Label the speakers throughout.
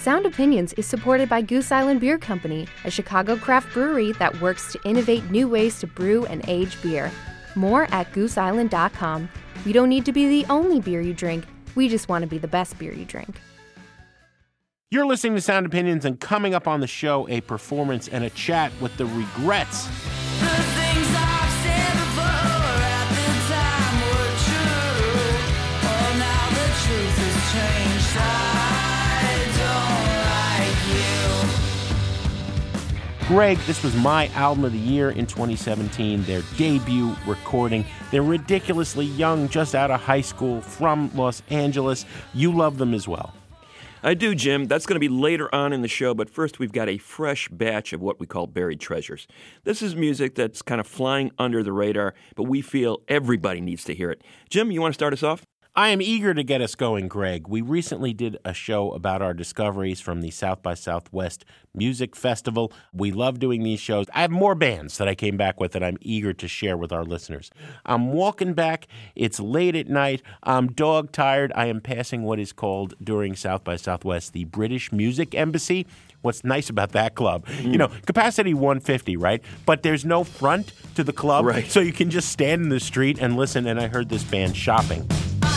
Speaker 1: Sound Opinions is supported by Goose Island Beer Company, a Chicago craft brewery that works to innovate new ways to brew and age beer. More at gooseisland.com. We don't need to be the only beer you drink. We just want to be the best beer you drink.
Speaker 2: You're listening to Sound Opinions, and coming up on the show, a performance and a chat with the Regrettes.
Speaker 3: The things I've said before at the time were true. Oh, now the truth has changed. I don't like you.
Speaker 2: Greg, this was my album of the year in 2017, their debut recording. They're ridiculously young, just out of high school, from Los Angeles. You love them as well.
Speaker 4: I do, Jim. That's going to be later on in the show, but first we've got a fresh batch of what we call buried treasures. This is music that's kind of flying under the radar, but we feel everybody needs to hear it. Jim, you want to start us off?
Speaker 2: I am eager to get us going, Greg. We recently did a show about our discoveries from the South by Southwest Music Festival. We love doing these shows. I have more bands that I came back with that I'm eager to share with our listeners. I'm walking back. It's late at night. I'm dog-tired. I am passing what is called, during South by Southwest, the British Music Embassy. What's nice about that club, capacity 150, right? But there's no front to the club,
Speaker 4: right.
Speaker 2: So you can just stand in the street and listen, and I heard this band Shopping.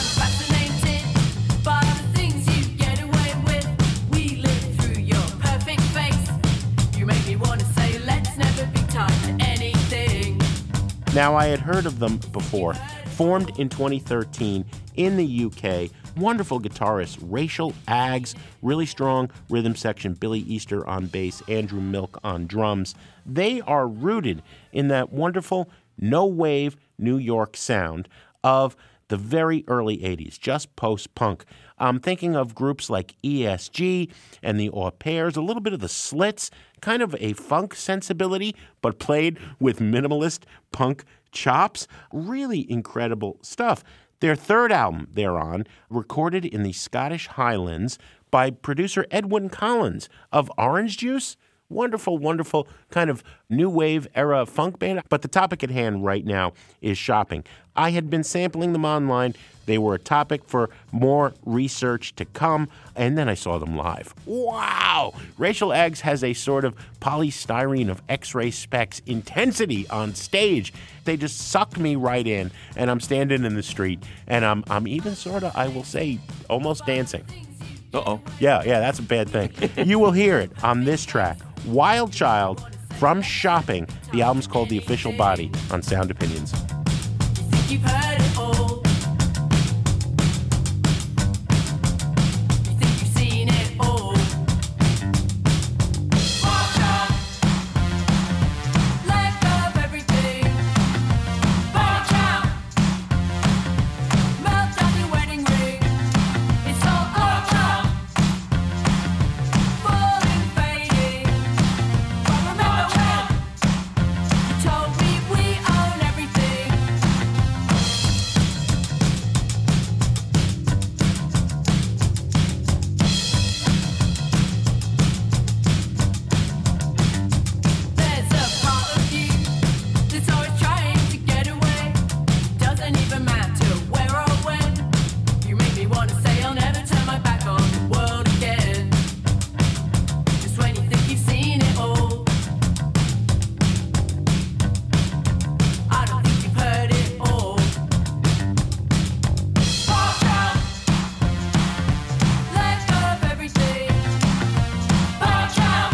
Speaker 2: Now, I had heard of them before. Formed in 2013 in the UK, wonderful guitarist Rachel Aggs, really strong rhythm section, Billy Easter on bass, Andrew Milk on drums. They are rooted in that wonderful no-wave New York sound of the very early 80s, just post-punk. I'm thinking of groups like ESG and the Au Pairs, a little bit of the Slits, kind of a funk sensibility, but played with minimalist punk chops. Really incredible stuff. Their third album they're on, recorded in the Scottish Highlands by producer Edwyn Collins of Orange Juice. Wonderful, wonderful kind of new wave era funk band. But the topic at hand right now is Shopping. I had been sampling them online. They were a topic for more research to come, and then I saw them live. Wow! Rachel Aggs has a sort of polystyrene of X-ray specs intensity on stage. They just sucked me right in, and I'm standing in the street, and I'm even sort of, I will say, almost dancing.
Speaker 4: Uh-oh.
Speaker 2: Yeah, that's a bad thing. You will hear it on this track, Wild Child from Shopping. The album's called The Official Body on Sound Opinions.
Speaker 3: You've heard it all. You think you've seen it all. Watch out. Let go of everything. Watch out. Melt down your wedding ring. It's all watch out. Falling, fading. But remember when you told me we own everything. There's a part of you that's always trying to get away. Doesn't even matter where or when. You make me want to say I'll never turn my back on the world again. Just when you think you've seen it all. I don't think you've heard it all. Watch out. Let go of everything. Watch out.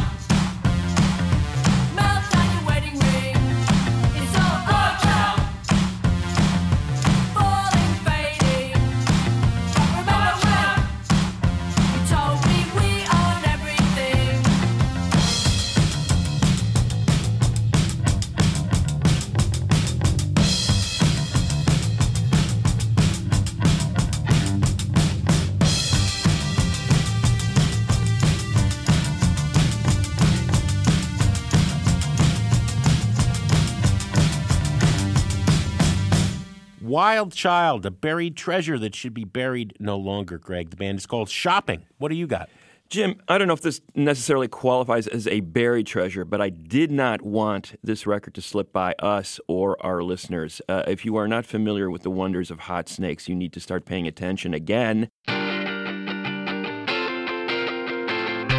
Speaker 3: Melt down your wedding ring. It's all watch out. Falling, fading. But remember when you told me we own everything.
Speaker 2: Wild Child, a buried treasure that should be buried no longer, Greg. The band is called Shopping. What do you got?
Speaker 4: Jim, I don't know if this necessarily qualifies as a buried treasure, but I did not want this record to slip by us or our listeners. If you are not familiar with the wonders of Hot Snakes, you need to start paying attention again.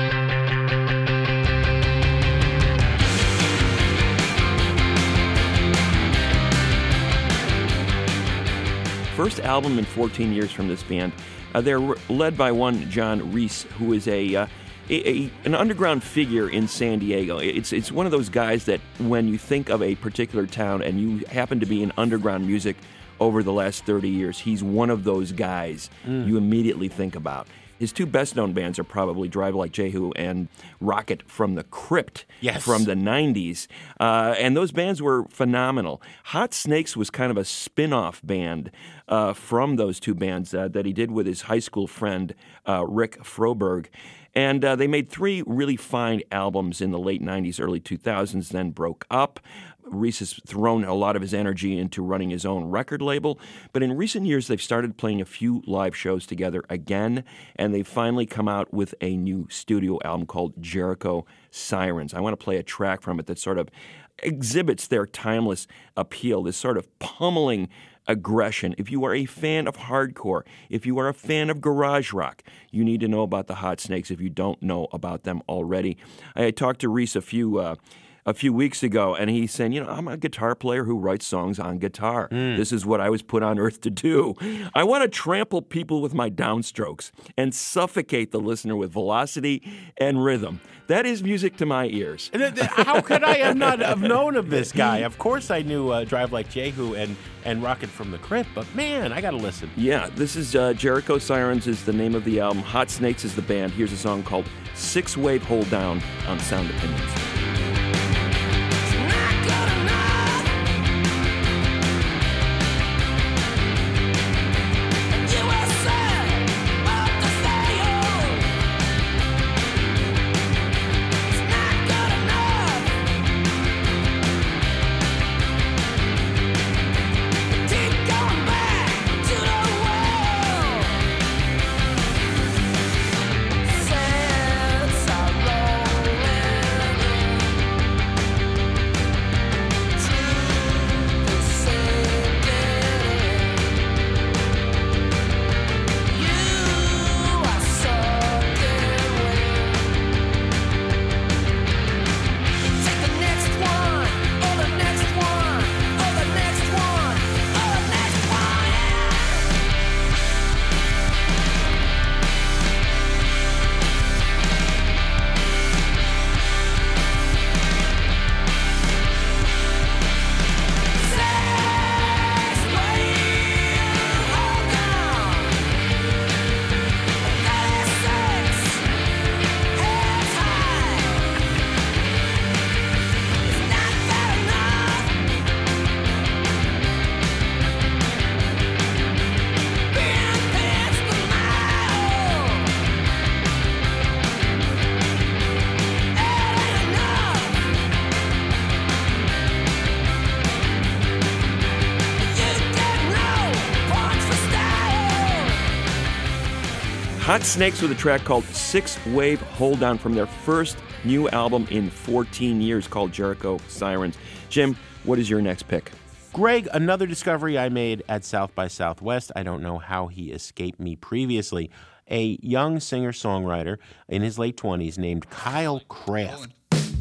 Speaker 4: first album in 14 years from this band. They're led by one John Reese, who is an underground figure in San Diego. It's one of those guys that when you think of a particular town and you happen to be in underground music over the last 30 years, he's one of those guys you immediately think about. His two best-known bands are probably Drive Like Jehu and Rocket from the Crypt from the 90s. And those bands were phenomenal. Hot Snakes was kind of a spin-off band from those two bands that he did with his high school friend, Rick Froberg. And they made three really fine albums in the late 90s, early 2000s, then broke up. Reese has thrown a lot of his energy into running his own record label, but in recent years they've started playing a few live shows together again, and they've finally come out with a new studio album called Jericho Sirens. I want to play a track from it that sort of exhibits their timeless appeal, this sort of pummeling aggression. If you are a fan of hardcore, if you are a fan of garage rock, you need to know about the Hot Snakes if you don't know about them already. I talked to Reese a few weeks ago, and he's saying, I'm a guitar player who writes songs on guitar. This is what I was put on earth to do. I want to trample people with my downstrokes and suffocate the listener with velocity and rhythm. That is music to my ears.
Speaker 2: How could I have known of this guy? Of course I knew Drive Like Jehu and Rocket from the Crypt, but man, I got to listen.
Speaker 4: Yeah, this is Jericho Sirens is the name of the album. Hot Snakes is the band. Here's a song called Six Wave Hold Down on Sound Opinions. Hot Snakes with a track called Six Wave Hold Down from their first new album in 14 years called Jericho Sirens. Jim, what is your next pick?
Speaker 2: Greg, another discovery I made at South by Southwest. I don't know how he escaped me previously. A young singer-songwriter in his late 20s named Kyle Kraft.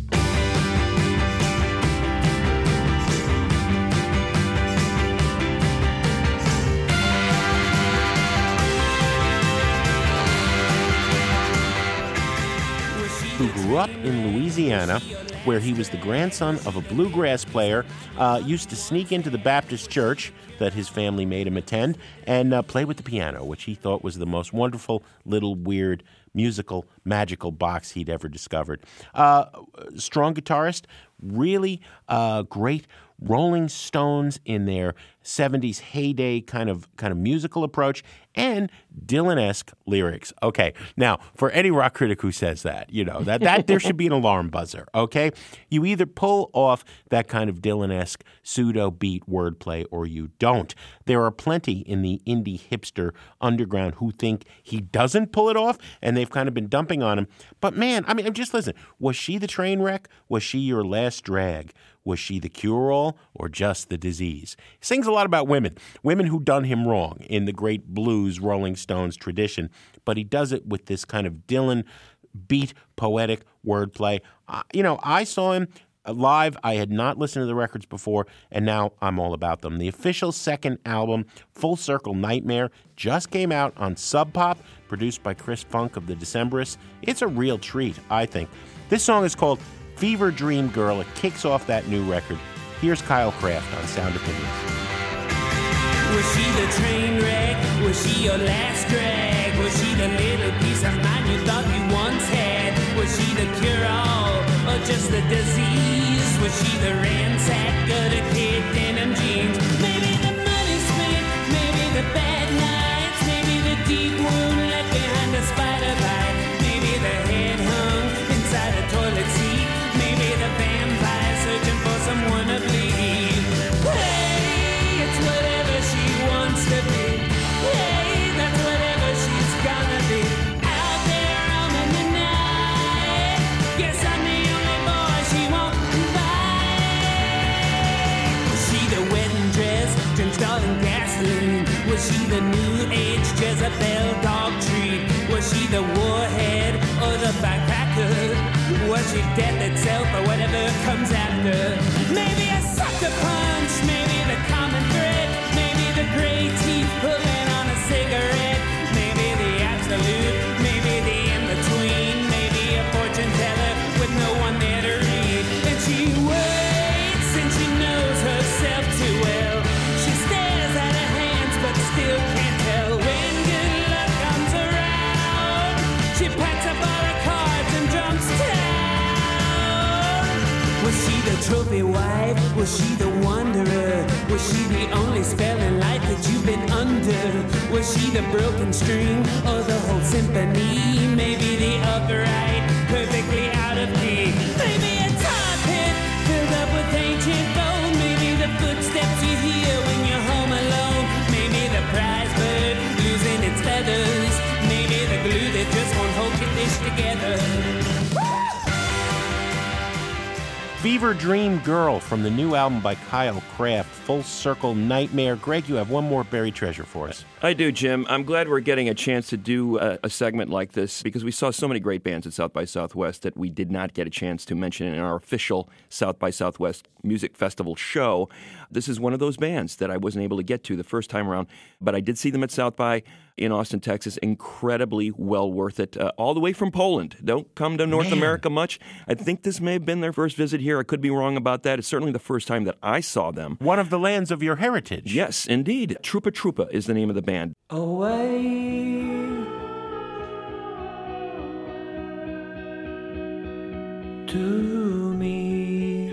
Speaker 2: Who grew up in Louisiana, where he was the grandson of a bluegrass player, used to sneak into the Baptist church that his family made him attend and play with the piano, which he thought was the most wonderful, little, weird, musical, magical box he'd ever discovered. Strong guitarist, really great Rolling Stones in their 70s heyday kind of musical approach, and Dylan-esque lyrics. Okay, now, for any rock critic who says that, that there should be an alarm buzzer, okay? You either pull off that kind of Dylan-esque pseudo-beat wordplay or you don't. There are plenty in the indie hipster underground who think he doesn't pull it off, and they've kind of been dumping on him. But man, just listen. Was she the train wreck? Was she your last drag? Was she the cure-all or just the disease? He sings a lot about women who done him wrong in the great blues Rolling Stones tradition, but he does it with this kind of Dylan beat, poetic wordplay. I saw him Live, I had not listened to the records before, and now I'm all about them. The official second album, Full Circle Nightmare, just came out on Sub Pop, produced by Chris Funk of the Decemberists. It's a real treat, I think. This song is called Fever Dream Girl. It kicks off that new record. Here's Kyle Kraft on Sound Opinions.
Speaker 5: Was she the train wreck? Was she your last drag? Was she the little piece of mind you thought you once had? Was she the cure-all or just the disease? Was she the ransack of the kid denim jeans? Maybe the money spent, maybe the bad nights, maybe the deep wound left behind a spider bite, maybe the head hung inside a toilet seat, maybe the vampire searching for someone to bleed. Hey, it's whatever she wants to be. Hey, that's whatever she's gonna be. Out there roaming the night. Guess I'm the only boy she won't buy. Was she the wedding dress drenched all in gasoline? Was she the new age Jezebel dog treat? Was she the warhead or the firecracker? Was she death itself or whatever comes after? Maybe a sucker punch, maybe the common thread, maybe the gray teeth pulling on a cigarette, maybe the absolute, maybe the in-between, maybe a fortune teller with no one there to read. And she waits and she knows herself too well. She stares at her hands but still can't tell when good luck comes around. She packs up all her cards and jumps down. Was she the trophy wife? Was she the wanderer? Was she the only spell in life that you've been under? Was she the broken string or the whole symphony? Maybe the upright, perfectly out of key. Maybe a tar pit filled up with ancient gold. Maybe the footsteps you hear when you're home alone. Maybe the prize bird losing its feathers. Maybe the glue that just won't hold your dish together.
Speaker 2: Fever Dream Girl from the new album by Kyle Kraft, Full Circle Nightmare. Greg, you have one more buried treasure for us.
Speaker 4: I do, Jim. I'm glad we're getting a chance to do a segment like this because we saw so many great bands at South by Southwest that we did not get a chance to mention in our official South by Southwest Music Festival show. This is one of those bands that I wasn't able to get to the first time around, but I did see them at South by in Austin, Texas. Incredibly well worth it. All the way from Poland. Don't come to North America much. I think this may have been their first visit here. I could be wrong about that. It's certainly the first time that I saw them.
Speaker 2: One of the lands of your heritage.
Speaker 4: Yes, indeed. Trupa Trupa is the name of the band.
Speaker 5: Away to me.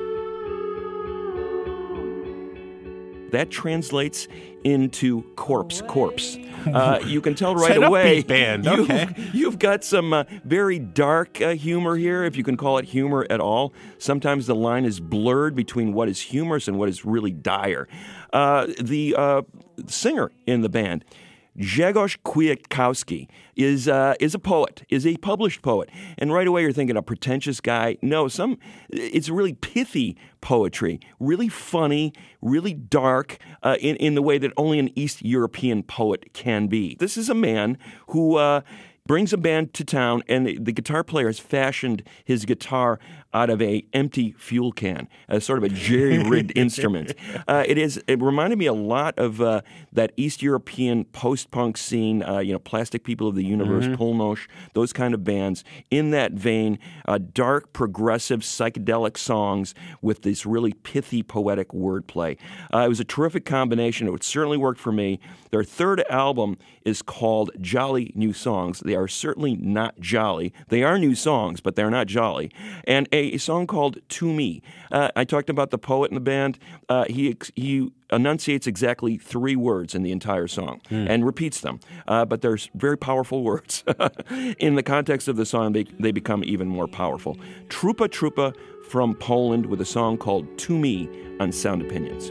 Speaker 4: That translates into corpse. You can tell right
Speaker 2: It's an
Speaker 4: away.
Speaker 2: upbeat band. Okay.
Speaker 4: You've got some very dark humor here, if you can call it humor at all. Sometimes the line is blurred between what is humorous and what is really dire. The singer in the band, Grzegorz Kwiatkowski, is a poet, is a published poet. And right away you're thinking a pretentious guy. No, it's really pithy poetry, really funny, really dark in the way that only an East European poet can be. This is a man who brings a band to town, and the guitar player has fashioned his guitar out of a empty fuel can, sort of a jerry-rigged instrument. It reminded me a lot of that East European post-punk scene, Plastic People of the Universe, Polnosh, those kind of bands. In that vein, dark, progressive, psychedelic songs with this really pithy, poetic wordplay. It was a terrific combination. It certainly worked for me. Their third album is called Jolly New Songs. They are certainly not jolly. They are new songs, but they're not jolly. And a song called To Me. I talked about the poet in the band. He enunciates exactly 3 words in the entire song and repeats them. But there's very powerful words. In the context of the song, they become even more powerful. Trupa Trupa from Poland with a song called To Me on Sound Opinions.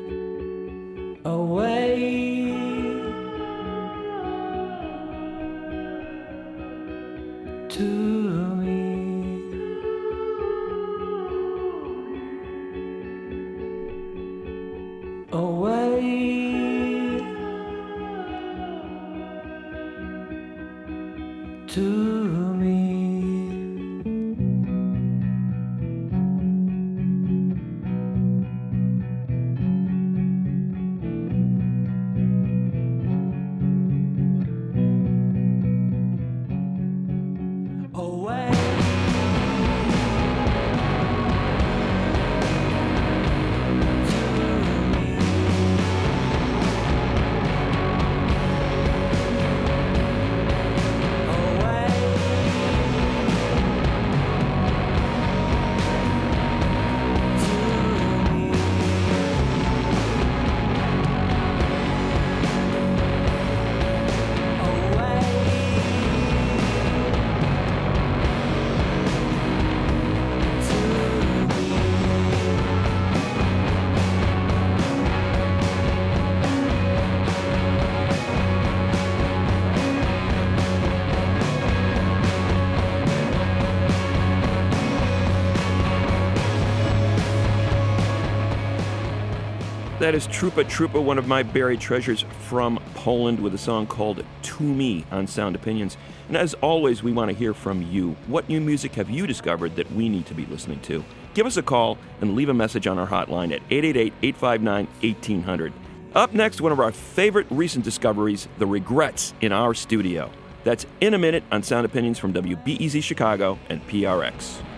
Speaker 5: Away to me. Away to me.
Speaker 4: That is Trupa Trupa, one of my buried treasures from Poland, with a song called To Me on Sound Opinions. And as always, we want to hear from you. What new music have you discovered that we need to be listening to? Give us a call and leave a message on our hotline at 888-859-1800. Up next, one of our favorite recent discoveries, The Regrets in our studio. That's in a minute on Sound Opinions from WBEZ Chicago and PRX.